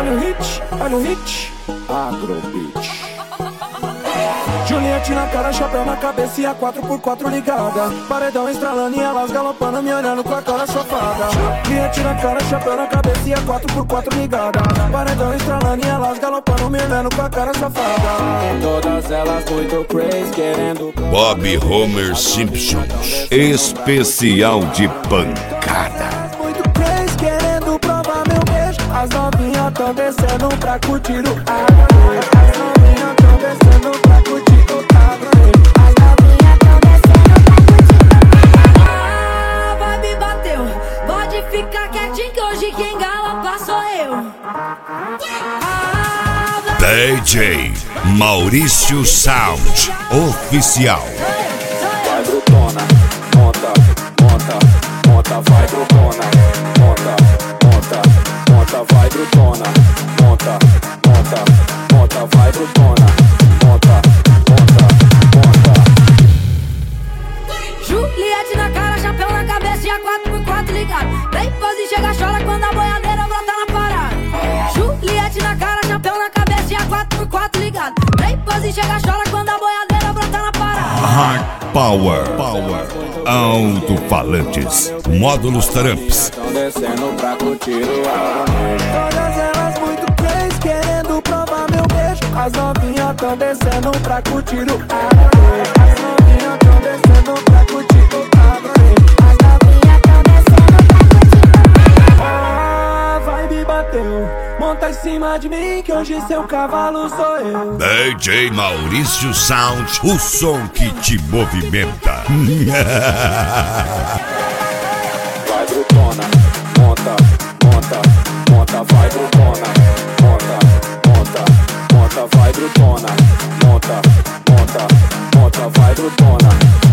olha o hit, Agrobeat. Juliette na cara, chapéu na cabeça e a 4x4 ligada. Paredão estralando e elas galopando, me olhando com a cara safada. Juliette na cara, chapéu na cabeça e a 4x4 ligada. Paredão estralando e elas galopando, me olhando com a cara safada. Todas elas muito crazy, querendo Bob Homer Simpson, especial de pancada. Muito crazy, querendo provar meu beijo. As novinhas tão descendo pra curtir o Agrobeat. As novinhas tão descendo pra curtir o Agrobeat. As novinhas tão descendo pra curtir. Ah, vibe bateu. Pode ficar quietinho que hoje quem galopa sou eu. DJ Maurício Sound Oficial. Vai brutona, monta, monta, monta, vai brutona, monta, monta, monta, vai brutona, monta, monta, monta, vai brutona, monta, monta, monta. Juliette na cara, chapéu na cabeça e a 4x4 ligado. Vem pose e chega, chora quando a boiadeira brota na parada. Juliette na cara, chapéu na cabeça e a 4x4 ligado. Vem pose e chega, chora quando a boiadeira brota na parada. Hard Power, alto-falantes, módulos Trumps. Tão descendo pra curtir o Agrobeat. Todas elas muito crazy, querendo provar meu beijo. As novinhas tão descendo pra curtir o Agrobeat. As novinhas tão descendo pra curtir o Agrobeat. As novinhas tão descendo pra curtir. A vibe bateu, monta em cima de mim que hoje seu cavalo sou eu. DJ Maurício Sound, o som que te movimenta. Vai brutona, monta, monta, monta, vai brutona, monta, monta, monta, vai brutona, monta, monta, monta, vai brutona.